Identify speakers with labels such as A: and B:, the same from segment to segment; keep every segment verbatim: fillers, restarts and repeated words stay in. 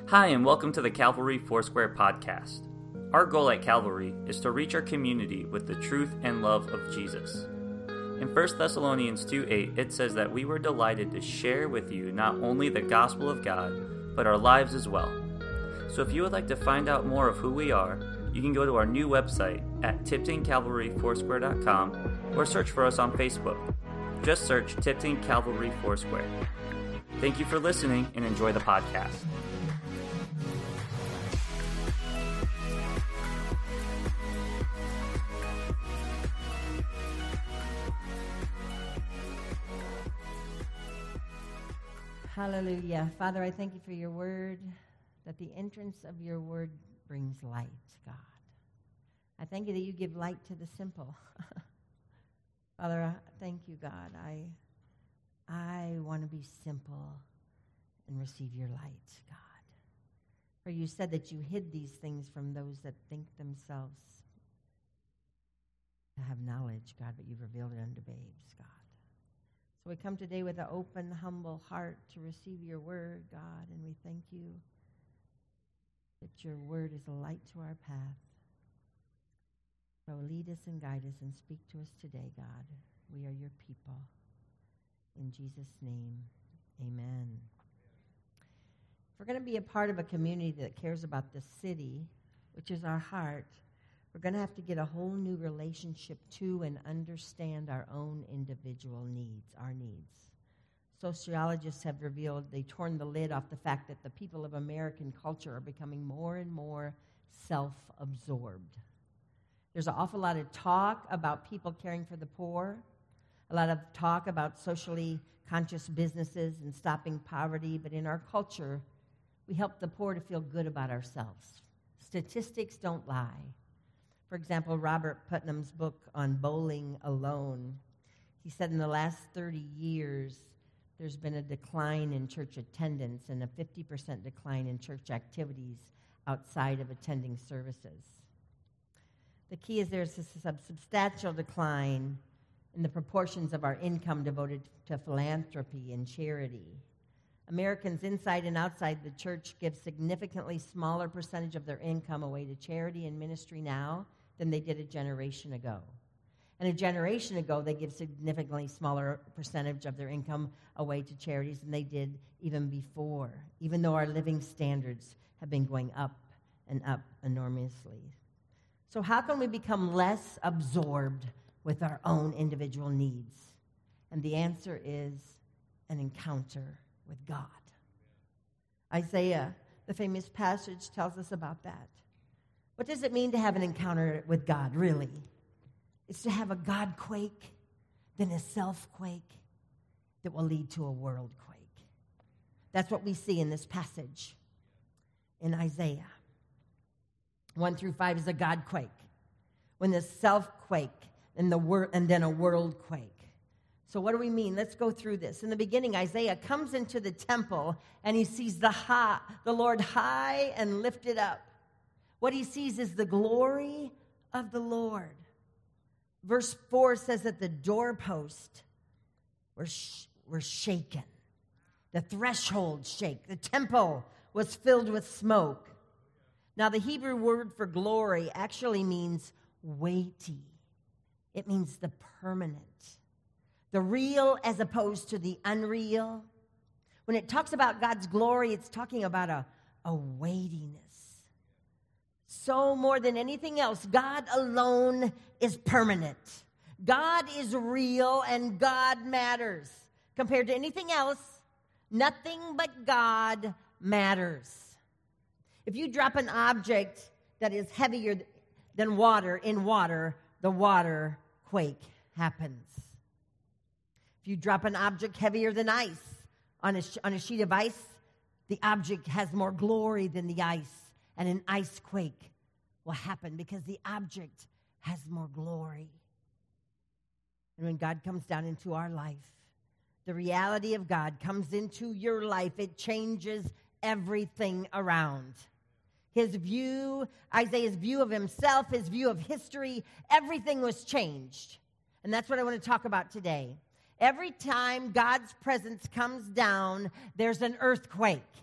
A: Hi, and welcome to the Calvary Foursquare podcast. Our goal at Calvary is to reach our community with the truth and love of Jesus. In First Thessalonians two eight, it says that we were delighted to share with you not only the gospel of God, but our lives as well. So if you would like to find out more of who we are, you can go to our new website at tipton calvary foursquare dot com or search for us on Facebook. Just search Tipton Calvary Foursquare. Thank you for listening and enjoy the podcast.
B: Hallelujah. Father, I thank you for your word, that the entrance of your word brings light, God. I thank you that you give light to the simple. Father, I thank you, God. I, I want to be simple and receive your light, God. For you said that you hid these things from those that think themselves to have knowledge, God, but you've revealed it unto babes, God. So we come today with an open, humble heart to receive your word, God, and we thank you that your word is a light to our path. So lead us and guide us and speak to us today, God. We are your people. In Jesus' name, amen. If we're going to be a part of a community that cares about the city, which is our heart, we're going to have to get a whole new relationship to and understand our own individual needs, our needs. Sociologists have revealed, they torn the lid off the fact that the people of American culture are becoming more and more self-absorbed. There's an awful lot of talk about people caring for the poor, a lot of talk about socially conscious businesses and stopping poverty, but in our culture, we help the poor to feel good about ourselves. Statistics don't lie. For example, Robert Putnam's book on bowling alone, he said in the last thirty years, there's been a decline in church attendance and a fifty percent decline in church activities outside of attending services. The key is there's a substantial decline in the proportions of our income devoted to philanthropy and charity. Americans inside and outside the church give significantly smaller percentage of their income away to charity and ministry now than they did a generation ago. And a generation ago, they give significantly smaller percentage of their income away to charities than they did even before, even though our living standards have been going up and up enormously. So how can we become less absorbed with our own individual needs? And the answer is an encounter with God. Isaiah, the famous passage, tells us about that. What does it mean to have an encounter with God, really? It's to have a God quake, then a self quake that will lead to a world quake. That's what we see in this passage in Isaiah. One through five is a God quake. When the self quake and the wor- and then a world quake. So what do we mean? Let's go through this. In the beginning, Isaiah comes into the temple and he sees the high, the Lord high and lifted up. What he sees is the glory of the Lord. Verse four says that the doorpost were, sh- were shaken. The threshold shake. The temple was filled with smoke. Now, the Hebrew word for glory actually means weighty. It means the permanent. The real as opposed to the unreal. When it talks about God's glory, it's talking about a, a weightiness. So more than anything else, God alone is permanent. God is real and God matters. Compared to anything else, nothing but God matters. If you drop an object that is heavier than water in water, the water quake happens. If you drop an object heavier than ice on a, on a sheet of ice, the object has more glory than the ice, and an ice quake will happen because the object has more glory. And when God comes down into our life, the reality of God comes into your life, it changes everything around. His view, Isaiah's view of himself, his view of history, everything was changed. And that's what I want to talk about today. Every time God's presence comes down, there's an earthquake.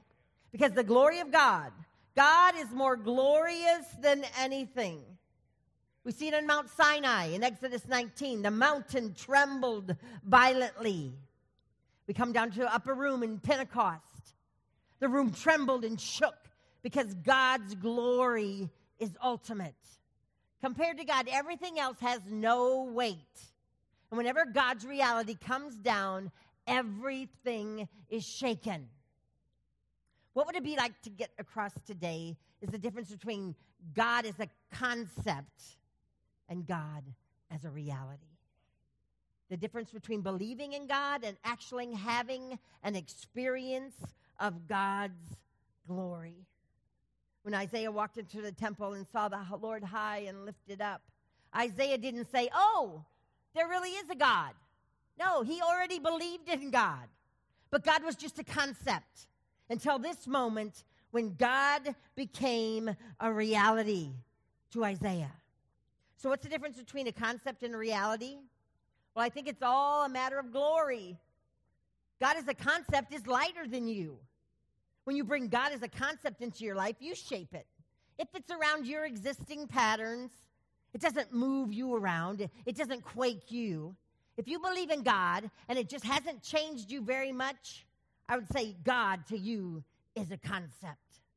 B: Because the glory of God, God is more glorious than anything. We see it on Mount Sinai in Exodus nineteen. The mountain trembled violently. We come down to the upper room in Pentecost. The room trembled and shook because God's glory is ultimate. Compared to God, everything else has no weight. And whenever God's reality comes down, everything is shaken. What would it be like to get across today is the difference between God as a concept and God as a reality. The difference between believing in God and actually having an experience of God's glory. When Isaiah walked into the temple and saw the Lord high and lifted up, Isaiah didn't say, oh, there really is a God. No, he already believed in God. But God was just a concept until this moment when God became a reality to Isaiah. So what's the difference between a concept and a reality? Well, I think it's all a matter of glory. God as a concept is lighter than you. When you bring God as a concept into your life, you shape it. It fits around your existing patterns. It doesn't move you around. It doesn't quake you. If you believe in God and it just hasn't changed you very much, I would say God to you is a concept.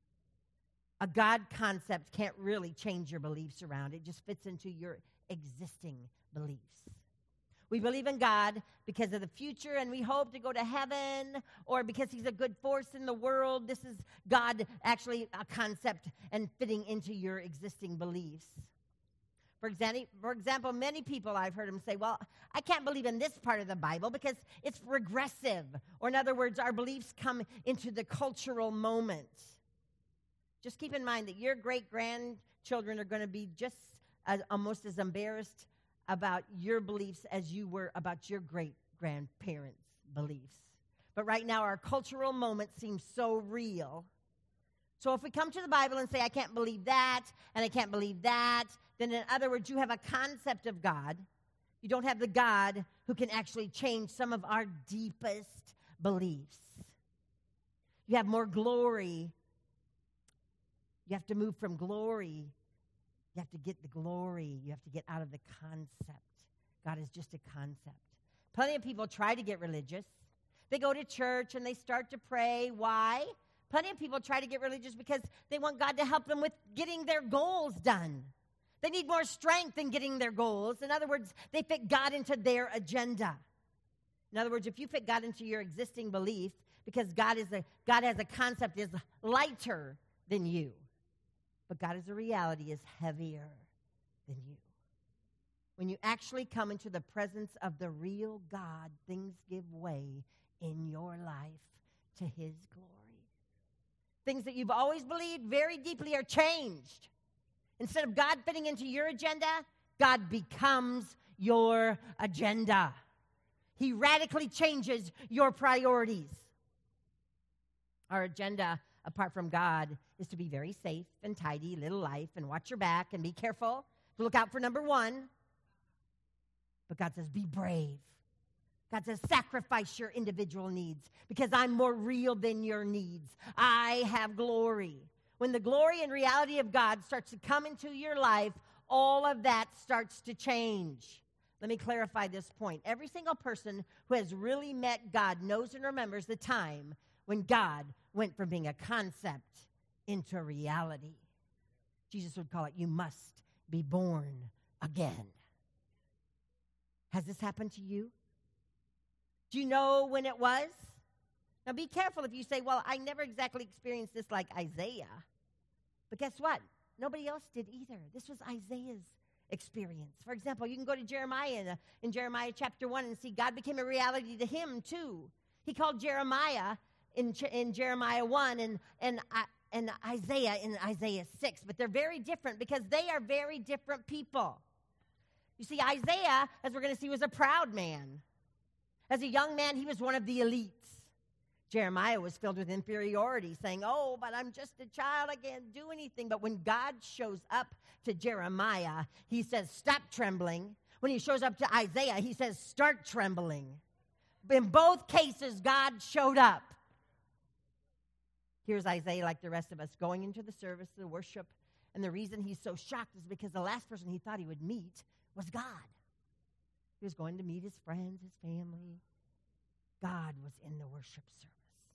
B: A God concept can't really change your beliefs around. It just fits into your existing beliefs. We believe in God because of the future, and we hope to go to heaven, or because he's a good force in the world. This is God actually a concept and fitting into your existing beliefs. For example, for example, many people I've heard them say, well, I can't believe in this part of the Bible because it's regressive. Or in other words, our beliefs come into the cultural moment. Just keep in mind that your great-grandchildren are going to be just as, almost as embarrassed about your beliefs as you were about your great-grandparents' beliefs. But right now, our cultural moment seems so real. So if we come to the Bible and say, I can't believe that, and I can't believe that, then in other words, you have a concept of God. You don't have the God who can actually change some of our deepest beliefs. You have more glory. You have to move from glory. You have to get the glory. You have to get out of the concept. God is just a concept. Plenty of people try to get religious. They go to church and they start to pray. Why? Plenty of people try to get religious because they want God to help them with getting their goals done. They need more strength in getting their goals. In other words, they fit God into their agenda. In other words, if you fit God into your existing belief, because God is a God has a concept is lighter than you, but God as a reality is heavier than you. When you actually come into the presence of the real God, things give way in your life to his glory. Things that you've always believed very deeply are changed. Instead of God fitting into your agenda, God becomes your agenda. He radically changes your priorities. Our agenda, apart from God, is to be very safe and tidy, live a life, and watch your back and be careful to look out for number one. But God says, be brave. God says, sacrifice your individual needs because I'm more real than your needs. I have glory. When the glory and reality of God starts to come into your life, all of that starts to change. Let me clarify this point. Every single person who has really met God knows and remembers the time when God went from being a concept into reality. Jesus would call it, you must be born again. Has this happened to you? Do you know when it was? Now be careful if you say, well, I never exactly experienced this like Isaiah. But guess what? Nobody else did either. This was Isaiah's experience. For example, you can go to Jeremiah in, uh, in Jeremiah chapter one and see God became a reality to him too. He called Jeremiah in, in Jeremiah one and, and, uh, and Isaiah in Isaiah six. But they're very different because they are very different people. You see, Isaiah, as we're going to see, was a proud man. As a young man, he was one of the elites. Jeremiah was filled with inferiority, saying, oh, but I'm just a child, I can't do anything. But when God shows up to Jeremiah, he says, stop trembling. When he shows up to Isaiah, he says, start trembling. In both cases, God showed up. Here's Isaiah, like the rest of us, going into the service, the worship, and the reason he's so shocked is because the last person he thought he would meet was God. He was going to meet his friends, his family. God was in the worship service.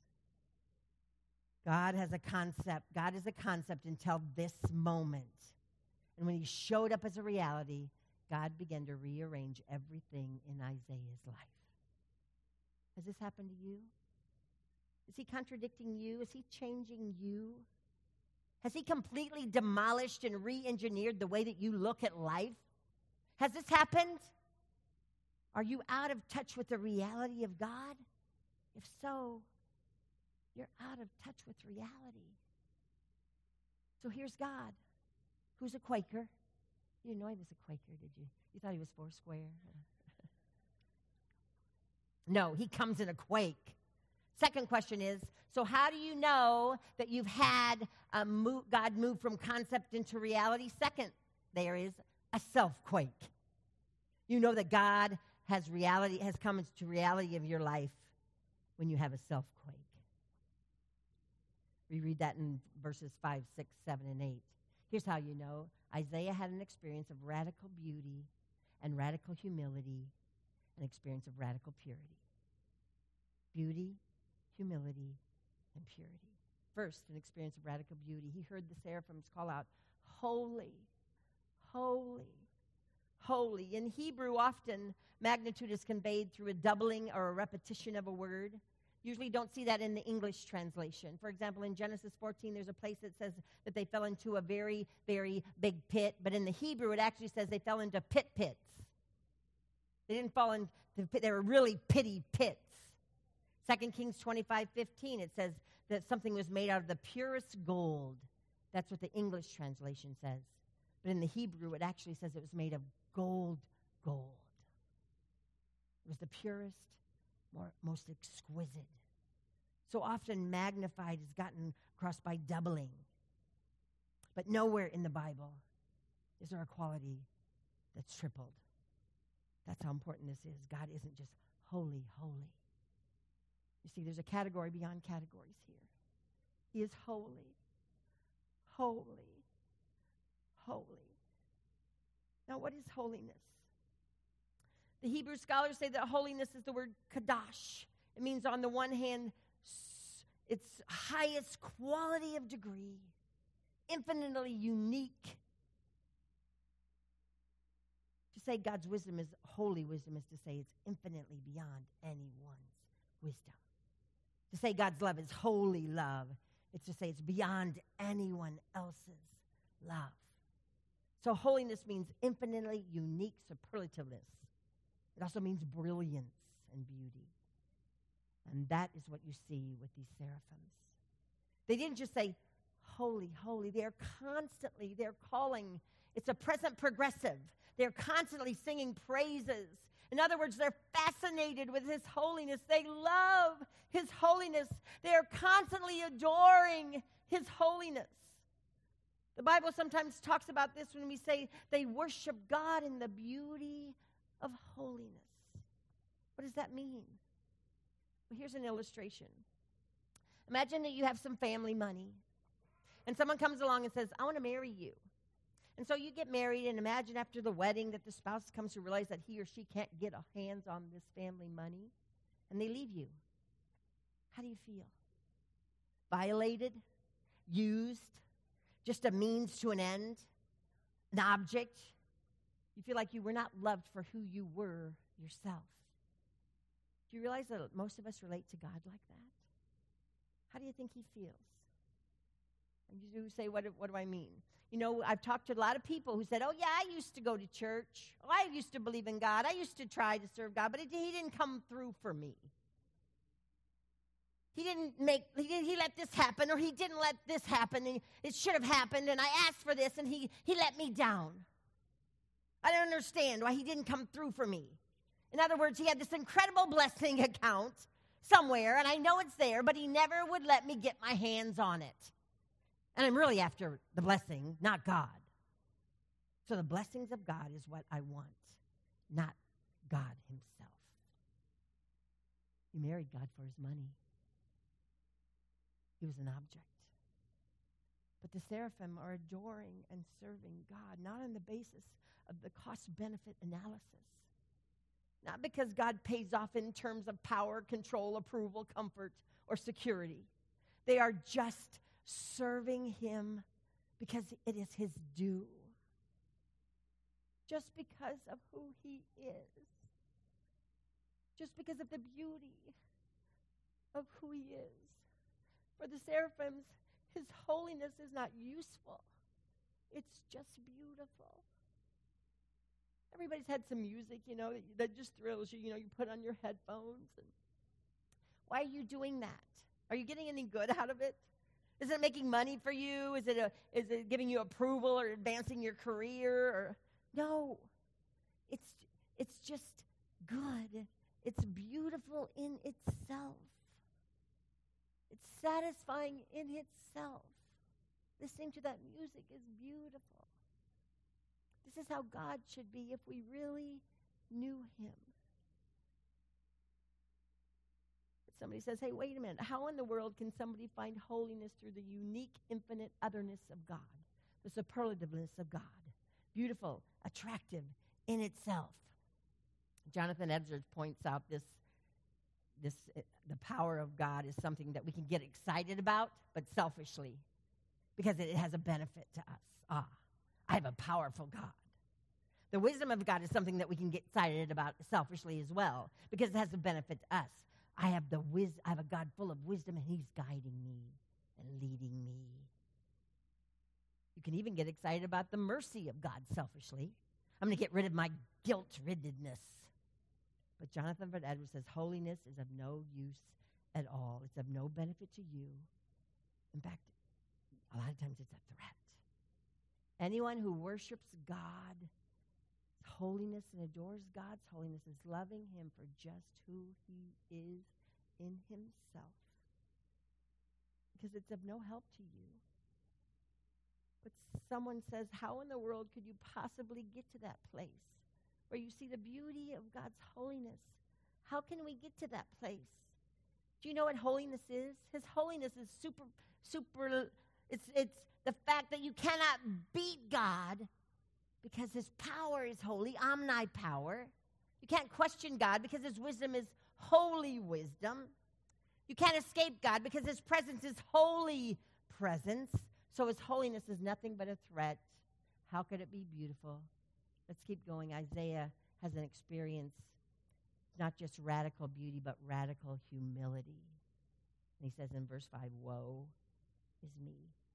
B: God has a concept. God is a concept until this moment. And when he showed up as a reality, God began to rearrange everything in Isaiah's life. Has this happened to you? Is he contradicting you? Is he changing you? Has he completely demolished and re-engineered the way that you look at life? Has this happened? Are you out of touch with the reality of God? If so, you're out of touch with reality. So here's God, who's a Quaker. You didn't know he was a Quaker, did you? You thought he was Foursquare? No, he comes in a quake. Second question is, so how do you know that you've had a move, God move from concept into reality? Second, there is a self-quake. You know that God has reality, has come into reality of your life when you have a self-quake. We read that in verses five, six, seven, and eight. Here's how you know. Isaiah had an experience of radical beauty and radical humility, an experience of radical purity. Beauty, humility, and purity. First, an experience of radical beauty. He heard the seraphims call out, holy, holy, holy. In Hebrew, often magnitude is conveyed through a doubling or a repetition of a word. Usually don't see that in the English translation. For example, in Genesis fourteen, there's a place that says that they fell into a very, very big pit. But in the Hebrew, it actually says they fell into pit pits. They didn't fall into the pit. They were really pitty pits. Second Kings twenty-five fifteen, it says that something was made out of the purest gold. That's what the English translation says. But in the Hebrew, it actually says it was made of gold, gold. It was the purest, more, most exquisite. So often magnified is gotten across by doubling. But nowhere in the Bible is there a quality that's tripled. That's how important this is. God isn't just holy, holy. You see, there's a category beyond categories here. He is holy, holy, holy. Now, what is holiness? The Hebrew scholars say that holiness is the word kadosh. It means, on the one hand, its highest quality of degree, infinitely unique. To say God's wisdom is holy wisdom is to say it's infinitely beyond anyone's wisdom. To say God's love is holy love, it's to say it's beyond anyone else's love. So holiness means infinitely unique superlativeness. It also means brilliance and beauty. And that is what you see with these seraphims. They didn't just say, holy, holy. They're constantly, they're calling. It's a present progressive. They're constantly singing praises. In other words, they're fascinated with his holiness. They love his holiness. They're constantly adoring his holiness. The Bible sometimes talks about this when we say they worship God in the beauty of holiness. What does that mean? Well, here's an illustration. Imagine that you have some family money, and someone comes along and says, I want to marry you. And so you get married, and imagine after the wedding that the spouse comes to realize that he or she can't get a hands on this family money, and they leave you. How do you feel? Violated? Used? Just a means to an end? An object? You feel like you were not loved for who you were yourself. Do you realize that most of us relate to God like that? How do you think he feels? And you say, what do, what do I mean? You know, I've talked to a lot of people who said, oh, yeah, I used to go to church. Oh, I used to believe in God. I used to try to serve God, but it, he didn't come through for me. He didn't make, he, didn't, he let this happen, or he didn't let this happen, and it should have happened, and I asked for this, and he, he let me down. I don't understand why he didn't come through for me. In other words, he had this incredible blessing account somewhere, and I know it's there, but he never would let me get my hands on it. And I'm really after the blessing, not God. So the blessings of God is what I want, not God himself. You married God for his money. He was an object. But the seraphim are adoring and serving God, not on the basis of the cost-benefit analysis. Not because God pays off in terms of power, control, approval, comfort, or security. They are just serving him because it is his due. Just because of who he is. Just because of the beauty of who he is. For the seraphims, his holiness is not useful. It's just beautiful. Everybody's had some music, you know, that, that just thrills you. You know, you put on your headphones. And why are you doing that? Are you getting any good out of it? Is it making money for you? Is it a, is it giving you approval or advancing your career? Or no. It's it's just good. It's beautiful in itself. It's satisfying in itself. Listening to that music is beautiful. This is how God should be if we really knew him. But somebody says, hey, wait a minute. How in the world can somebody find holiness through the unique, infinite otherness of God? The superlativeness of God. Beautiful, attractive in itself. Jonathan Edwards points out this, this uh, the power of God is something that we can get excited about, but selfishly, because it has a benefit to us. Ah, I have a powerful God. The wisdom of God is something that we can get excited about selfishly as well, because it has a benefit to us. I have the wis- I have a God full of wisdom, and he's guiding me and leading me. You can even get excited about the mercy of God selfishly. I'm going to get rid of my guilt-riddedness. But Jonathan Edwards says, holiness is of no use at all. It's of no benefit to you. In fact, a lot of times it's a threat. Anyone who worships God's holiness and adores God's holiness is loving him for just who he is in himself. Because it's of no help to you. But someone says, how in the world could you possibly get to that place where you see the beauty of God's holiness? How can we get to that place? Do you know what holiness is? His holiness is super, super, it's, it's the fact that you cannot beat God because his power is holy, omnipower. You can't question God because his wisdom is holy wisdom. You can't escape God because his presence is holy presence. So his holiness is nothing but a threat. How could it be beautiful? Let's keep going. Isaiah has an experience, not just radical beauty, but radical humility. And he says in verse five, woe is me.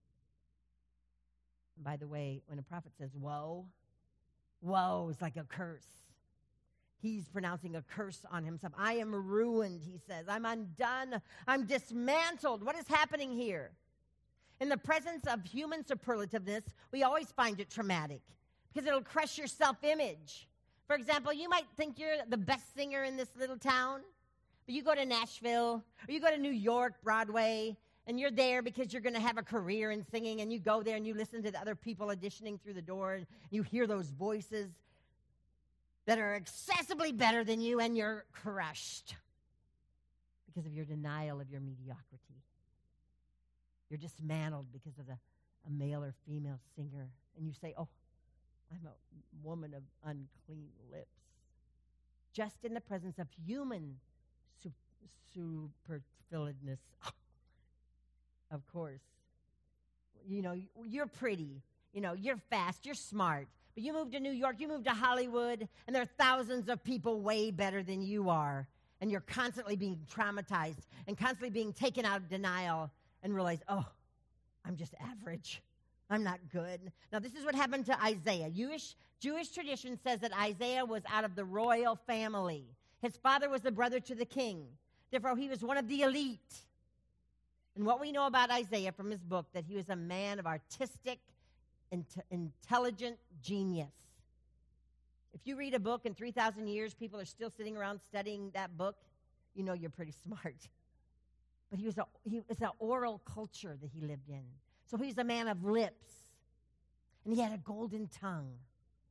B: And by the way, when a prophet says woe, woe is like a curse. He's pronouncing a curse on himself. I am ruined, he says. I'm undone. I'm dismantled. What is happening here? In the presence of human superlativeness, we always find it traumatic because it'll crush your self-image. For example, you might think you're the best singer in this little town, but you go to Nashville or you go to New York, Broadway, and you're there because you're going to have a career in singing, and you go there and you listen to the other people auditioning through the door, and you hear those voices that are excessively better than you, and you're crushed because of your denial of your mediocrity. You're dismantled because of the, a male or female singer, and you say, oh, I'm a woman of unclean lips. Just in the presence of human su- superfluousness. Of course. You know, you're pretty. You know, you're fast. You're smart. But you move to New York, you move to Hollywood, and there are thousands of people way better than you are. And you're constantly being traumatized and constantly being taken out of denial and realize, oh, I'm just average. I'm not good. Now, this is what happened to Isaiah. Jewish, Jewish tradition says that Isaiah was out of the royal family. His father was the brother to the king. Therefore, he was one of the elite. And what we know about Isaiah from his book, that he was a man of artistic, int- intelligent genius. If you read a book in three thousand years, people are still sitting around studying that book, you know you're pretty smart. But he was a, he was an oral culture that he lived in. So he was a man of lips. And he had a golden tongue.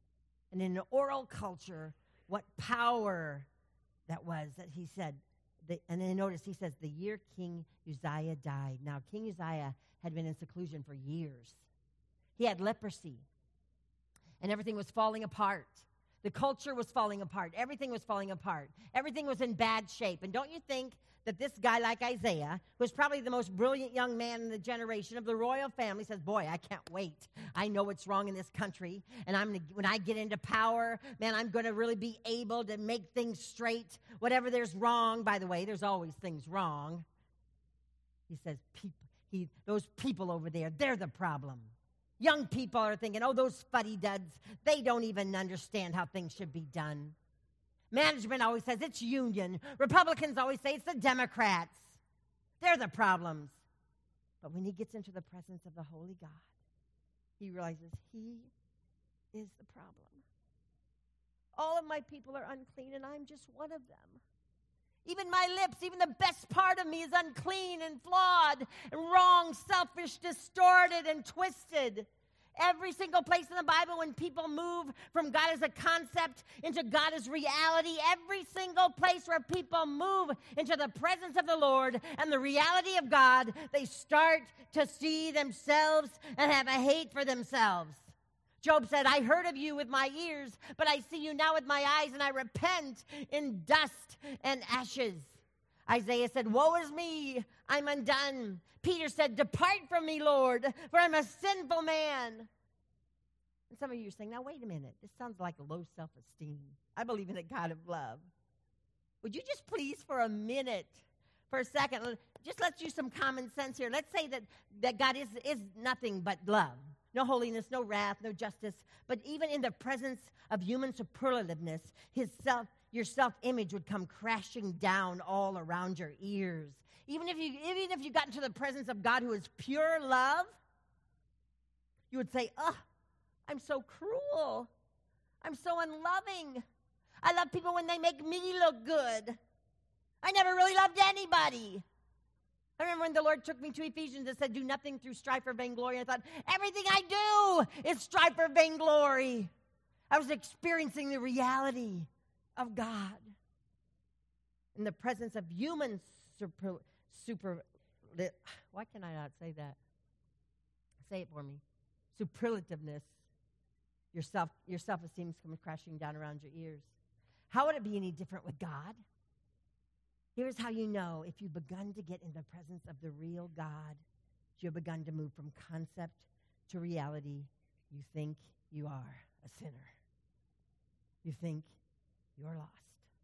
B: And in an oral culture, what power that was that he said, the, and then notice he says, the year King Uzziah died. Now, King Uzziah had been in seclusion for years. He had leprosy, and everything was falling apart. The culture was falling apart. Everything was falling apart. Everything was in bad shape. And don't you think that this guy like Isaiah, who was probably the most brilliant young man in the generation of the royal family, says, boy, I can't wait. I know what's wrong in this country, and I'm gonna, when I get into power, man, I'm going to really be able to make things straight. Whatever there's wrong, by the way, there's always things wrong. He says, people, he, those people over there, they're the problem. Young people are thinking, oh, those fuddy-duds, they don't even understand how things should be done. Management always says it's union. Republicans always say it's the Democrats. They're the problems. But when he gets into the presence of the Holy God, he realizes he is the problem. All of my people are unclean, and I'm just one of them. Even my lips, even the best part of me is unclean and flawed and wrong, selfish, distorted, and twisted. Every single place in the Bible when people move from God as a concept into God as reality, every single place where people move into the presence of the Lord and the reality of God, they start to see themselves and have a hate for themselves. Job said, I heard of you with my ears, but I see you now with my eyes, and I repent in dust and ashes. Isaiah said, woe is me, I'm undone. Peter said, depart from me, Lord, for I'm a sinful man. And some of you are saying, now wait a minute, this sounds like low self-esteem. I believe in a God of love. Would you just please for a minute, for a second, just let's use some common sense here. Let's say that, that God is, is nothing but love. No holiness, no wrath, no justice. But even in the presence of human superlativeness, his self, your self-image would come crashing down all around your ears. Even if you, even if you got into the presence of God who is pure love, you would say, oh, I'm so cruel. I'm so unloving. I love people when they make me look good. I never really loved anybody. I remember when the Lord took me to Ephesians and said, do nothing through strife or vainglory. I thought, everything I do is strife or vainglory. I was experiencing the reality of God in the presence of human super, super, why can I not say that? Say it for me. Superlativeness. Your self, your self-esteem is coming crashing down around your ears. How would it be any different with God? Here's how you know if you've begun to get in the presence of the real God, you've begun to move from concept to reality. You think you are a sinner. You think you're lost.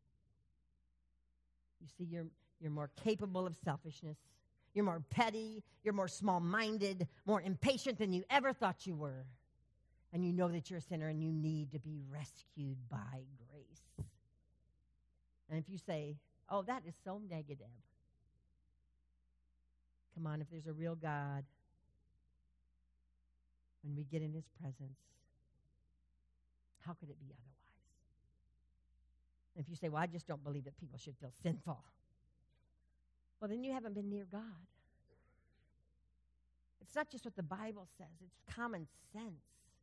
B: You see, you're, you're more capable of selfishness. You're more petty. You're more small-minded, more impatient than you ever thought you were. And you know that you're a sinner and you need to be rescued by grace. And if you say, oh, that is so negative. Come on, if there's a real God, when we get in his presence, how could it be otherwise? And if you say, well, I just don't believe that people should feel sinful, well, then you haven't been near God. It's not just what the Bible says, it's common sense.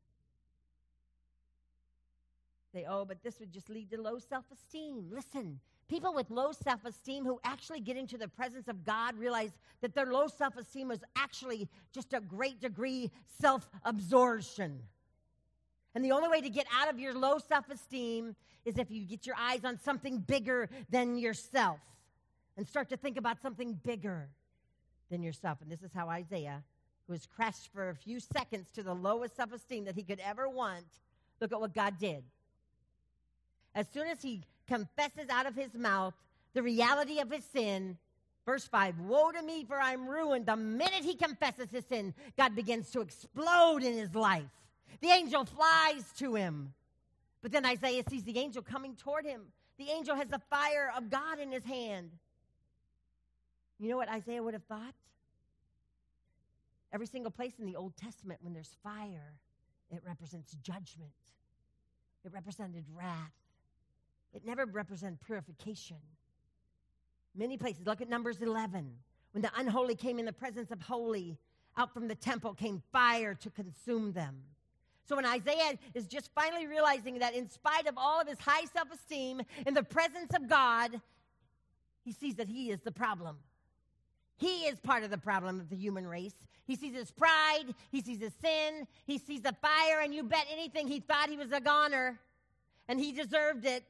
B: Say, oh, but this would just lead to low self-esteem. Listen, people with low self-esteem who actually get into the presence of God realize that their low self-esteem was actually just a great degree self-absorption. And the only way to get out of your low self-esteem is if you get your eyes on something bigger than yourself and start to think about something bigger than yourself. And this is how Isaiah, who has crashed for a few seconds to the lowest self-esteem that he could ever want, look at what God did. As soon as he confesses out of his mouth the reality of his sin, verse five, woe to me, for I'm ruined. The minute he confesses his sin, God begins to explode in his life. The angel flies to him. But then Isaiah sees the angel coming toward him. The angel has the fire of God in his hand. You know what Isaiah would have thought? Every single place in the Old Testament when there's fire, it represents judgment. It represented wrath. It never represented purification. Many places, look at Numbers eleven. When the unholy came in the presence of holy, out from the temple came fire to consume them. So when Isaiah is just finally realizing that in spite of all of his high self-esteem, in the presence of God, he sees that he is the problem. He is part of the problem of the human race. He sees his pride. He sees his sin. He sees the fire, and you bet anything he thought he was a goner, and he deserved it.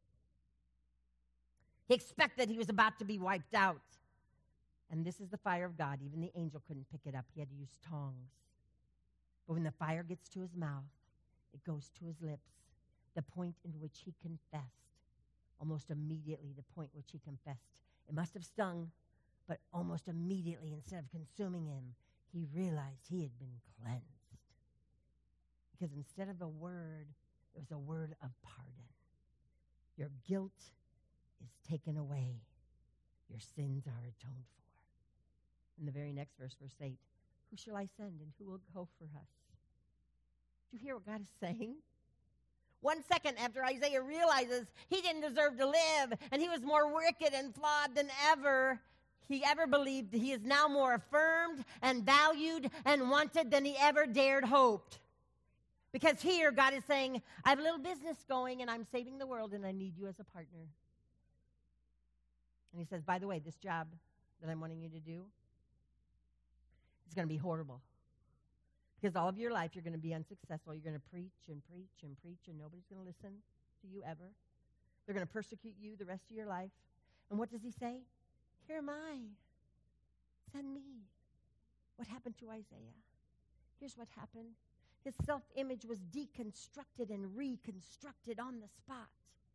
B: He expected he was about to be wiped out. And this is the fire of God. Even the angel couldn't pick it up. He had to use tongs. But when the fire gets to his mouth, it goes to his lips, the point in which he confessed. Almost immediately, the point which he confessed. It must have stung, but almost immediately, instead of consuming him, he realized he had been cleansed. Because instead of a word, it was a word of pardon. Your guilt is taken away. Your sins are atoned for. In the very next verse, verse eight, who shall I send and who will go for us? Do you hear what God is saying? One second after Isaiah realizes he didn't deserve to live and he was more wicked and flawed than ever, he ever believed, he is now more affirmed and valued and wanted than he ever dared hoped. Because here God is saying, I have a little business going and I'm saving the world and I need you as a partner. And he says, by the way, this job that I'm wanting you to do, it's going to be horrible. Because all of your life you're going to be unsuccessful. You're going to preach and preach and preach and nobody's going to listen to you ever. They're going to persecute you the rest of your life. And what does he say? Here am I. Send me. What happened to Isaiah? Here's what happened. His self-image was deconstructed and reconstructed on the spot.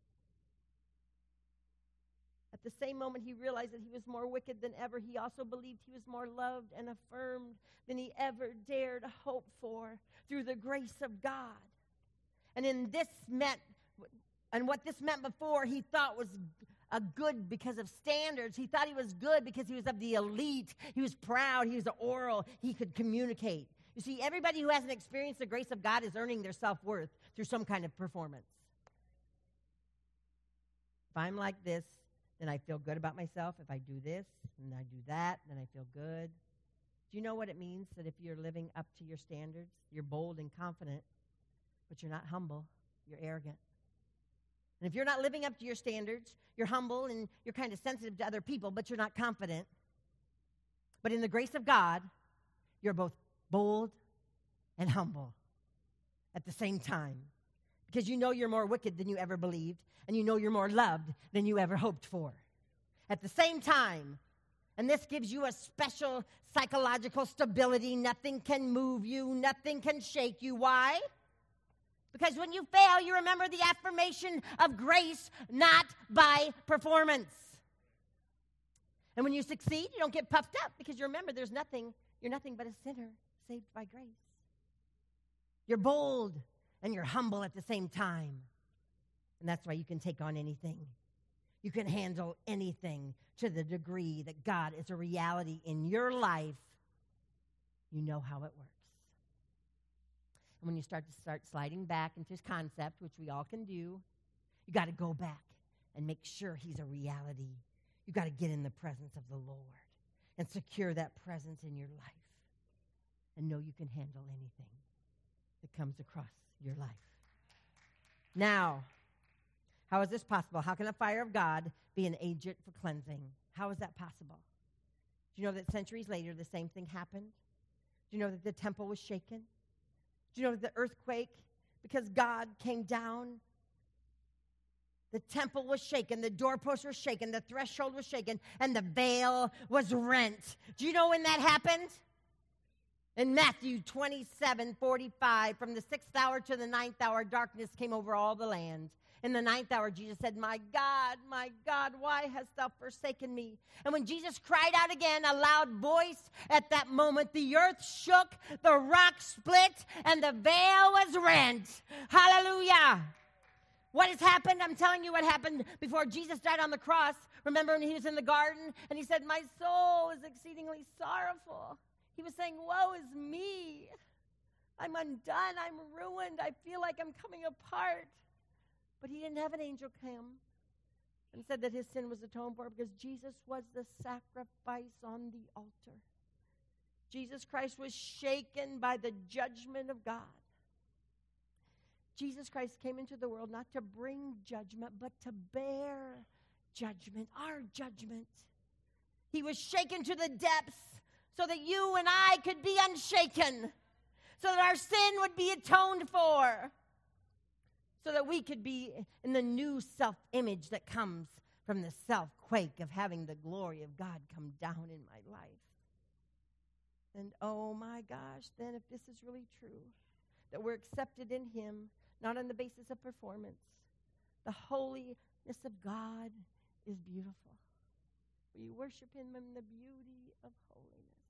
B: At the same moment he realized that he was more wicked than ever, he also believed he was more loved and affirmed than he ever dared hope for through the grace of God. And in this meant, and what this meant before, he thought was a good because of standards. He thought he was good because he was of the elite. He was proud. He was oral. He could communicate. You see, everybody who hasn't experienced the grace of God is earning their self-worth through some kind of performance. If I'm like this, then I feel good about myself. If I do this and I do that, then I feel good. Do you know what it means that if you're living up to your standards, you're bold and confident, but you're not humble, you're arrogant. And if you're not living up to your standards, you're humble and you're kind of sensitive to other people, but you're not confident. But in the grace of God, you're both bold and humble at the same time. Because you know you're more wicked than you ever believed, and you know you're more loved than you ever hoped for. At the same time, and this gives you a special psychological stability. Nothing can move you. Nothing can shake you. Why? Because when you fail, you remember the affirmation of grace, not by performance. And when you succeed, you don't get puffed up because you remember there's nothing, you're nothing but a sinner saved by grace. You're bold and you're humble at the same time. And that's why you can take on anything. You can handle anything to the degree that God is a reality in your life. You know how it works. And when you start to start sliding back into his concept, which we all can do, you got to go back and make sure he's a reality. You got to get in the presence of the Lord and secure that presence in your life and know you can handle anything that comes across your life. Now, how is this possible? How can the fire of God be an agent for cleansing? How is that possible? Do you know that centuries later the same thing happened? Do you know that the temple was shaken? Do you know that the earthquake, because God came down, the temple was shaken, the doorposts were shaken, the threshold was shaken, and the veil was rent. Do you know when that happened? In Matthew twenty-seven forty-five, from the sixth hour to the ninth hour, darkness came over all the land. In the ninth hour, Jesus said, my God, my God, why hast thou forsaken me? And when Jesus cried out again, a loud voice, at that moment, the earth shook, the rock split, and the veil was rent. Hallelujah. What has happened? I'm telling you what happened before Jesus died on the cross. Remember when he was in the garden, and he said, my soul is exceedingly sorrowful. He was saying, woe is me. I'm undone. I'm ruined. I feel like I'm coming apart. But he didn't have an angel come and said that his sin was atoned for because Jesus was the sacrifice on the altar. Jesus Christ was shaken by the judgment of God. Jesus Christ came into the world not to bring judgment, but to bear judgment, our judgment. He was shaken to the depths so that you and I could be unshaken, so that our sin would be atoned for, so that we could be in the new self-image that comes from the self-quake of having the glory of God come down in my life. And oh my gosh, then if this is really true, that we're accepted in him, not on the basis of performance, the holiness of God is beautiful. For you worship him in the beauty of holiness.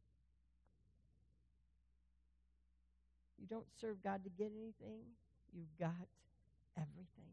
B: You don't serve God to get anything. You've got everything.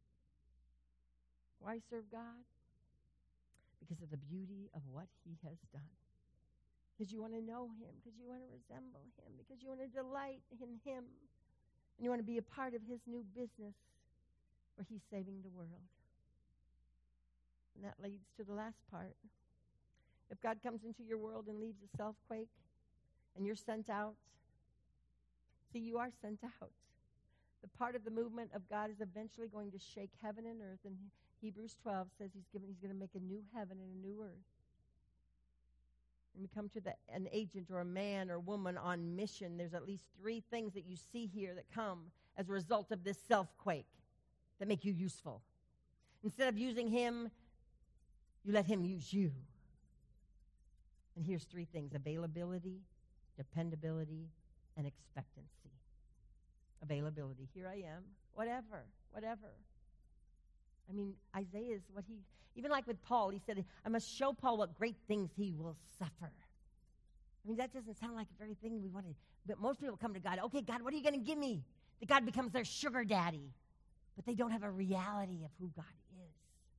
B: Why serve God? Because of the beauty of what he has done. Because you want to know him. Because you want to resemble him. Because you want to delight in him. And you want to be a part of his new business where he's saving the world. And that leads to the last part. If God comes into your world and leaves a self-quake and you're sent out, see, you are sent out. The part of the movement of God is eventually going to shake heaven and earth. And Hebrews twelve says he's given, he's going to make a new heaven and a new earth. When we come to the, an agent or a man or woman on mission, there's at least three things that you see here that come as a result of this self-quake that make you useful. Instead of using him, you let him use you. And here's three things: availability, dependability, and expectancy. Availability. Here I am. Whatever. Whatever. I mean, Isaiah is what he, even like with Paul, he said, I must show Paul what great things he will suffer. I mean, that doesn't sound like a very thing we want to, but most people come to God, okay, God, what are you going to give me? That God becomes their sugar daddy. But they don't have a reality of who God is.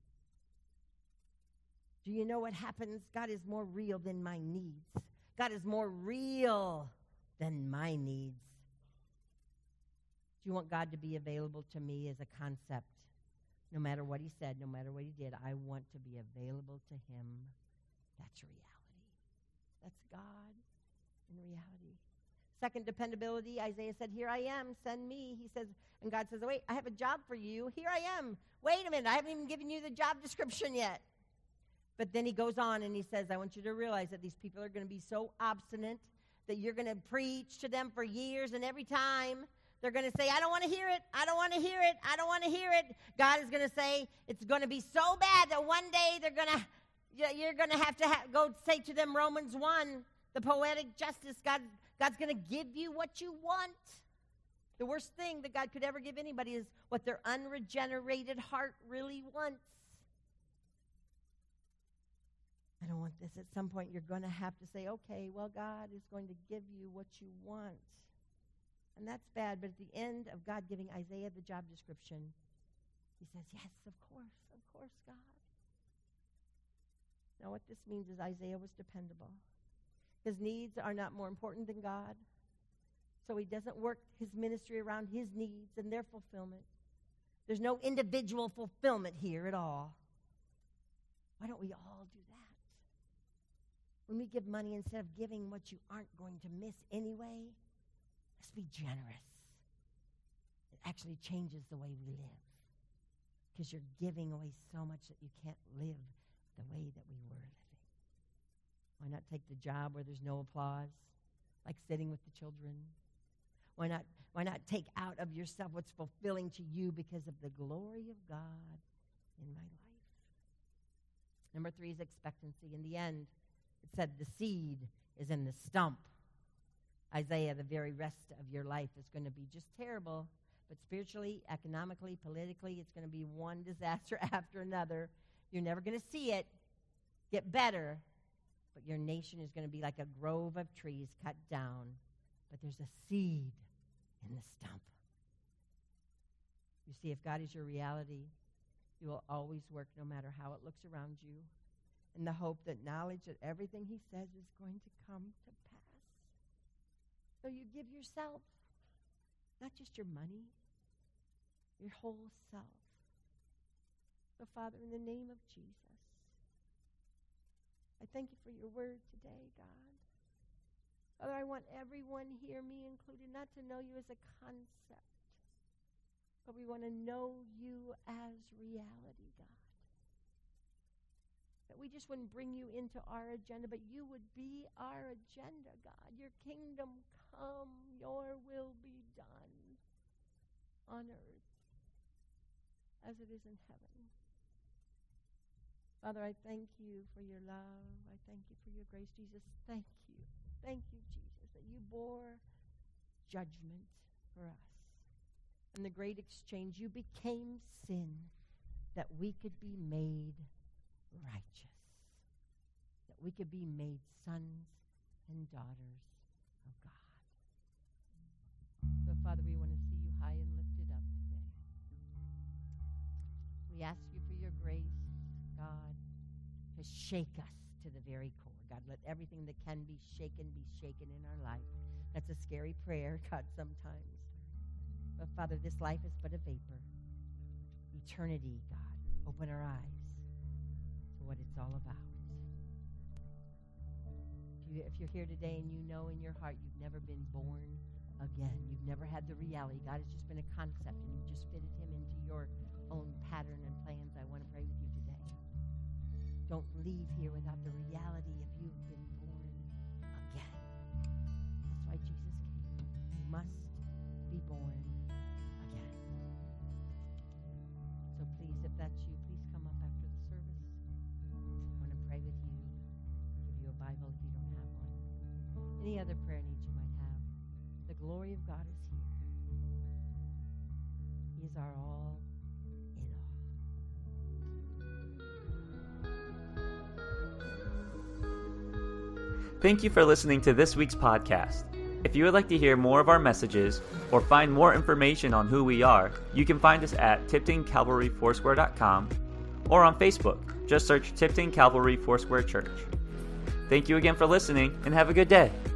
B: Do you know what happens? God is more real than my needs. God is more real than my needs. Do you want God to be available to me as a concept? No matter what he said, no matter what he did, I want to be available to him. That's reality. That's God in reality. Second, dependability. Isaiah said, here I am, send me. He says, and God says, wait, I have a job for you. Here I am. Wait a minute, I haven't even given you the job description yet. But then he goes on and he says, I want you to realize that these people are going to be so obstinate that you're going to preach to them for years, and every time they're going to say, I don't want to hear it. I don't want to hear it. I don't want to hear it. God is going to say, it's going to be so bad that one day they're going to, you're going to have to ha- go say to them Romans one, the poetic justice. God, God's going to give you what you want. The worst thing that God could ever give anybody is what their unregenerated heart really wants. I don't want this. At some point, you're going to have to say, okay, well, God is going to give you what you want. And that's bad, but at the end of God giving Isaiah the job description, he says, yes, of course, of course, God. Now, what this means is Isaiah was dependable. His needs are not more important than God, so he doesn't work his ministry around his needs and their fulfillment. There's no individual fulfillment here at all. Why don't we all do that? When we give money, instead of giving what you aren't going to miss anyway, let's be generous. It actually changes the way we live, because you're giving away so much that you can't live the way that we were living. Why not take the job where there's no applause, like sitting with the children? Why not, why not take out of yourself what's fulfilling to you because of the glory of God in my life? Number three is expectancy. In the end, it said the seed is in the stump. Isaiah, the very rest of your life is going to be just terrible, but spiritually, economically, politically, it's going to be one disaster after another. You're never going to see it get better, but your nation is going to be like a grove of trees cut down, but there's a seed in the stump. You see, if God is your reality, you will always work no matter how it looks around you, in the hope that knowledge that everything he says is going to come to pass. So you give yourself, not just your money, your whole self. So, Father, in the name of Jesus, I thank you for your word today, God. Father, I want everyone here, me included, not to know you as a concept, but we want to know you as reality, God. That we just wouldn't bring you into our agenda, but you would be our agenda, God. Your kingdom come, your will be done on earth as it is in heaven. Father, I thank you for your love. I thank you for your grace, Jesus. Thank you. Thank you, Jesus, that you bore judgment for us. In the great exchange, you became sin that we could be made righteous, that we could be made sons and daughters of God. So, Father, we want to see you high and lifted up today. We ask you for your grace, God, to shake us to the very core. God, let everything that can be shaken be shaken in our life. That's a scary prayer, God, sometimes. But, Father, this life is but a vapor. Eternity, God, open our eyes to what it's all about. If, you, if you're here today and you know in your heart you've never been born again, you've never had the reality, God has just been a concept and you've just fitted him into your own pattern and plans, I want to pray with you today. Don't leave here without the reality of you've been born again. That's why Jesus came. You must be born again. So please, if that's you, please come up after the service. I want to pray with you, give you a Bible if you don't have one. Any other prayer needs you might have. The glory of God is here. He is our all in all.
A: Thank you for listening to this week's podcast. If you would like to hear more of our messages or find more information on who we are, you can find us at tipton calvary foursquare dot com or on Facebook. Just search Tipton Calvary Foursquare Church. Thank you again for listening and have a good day.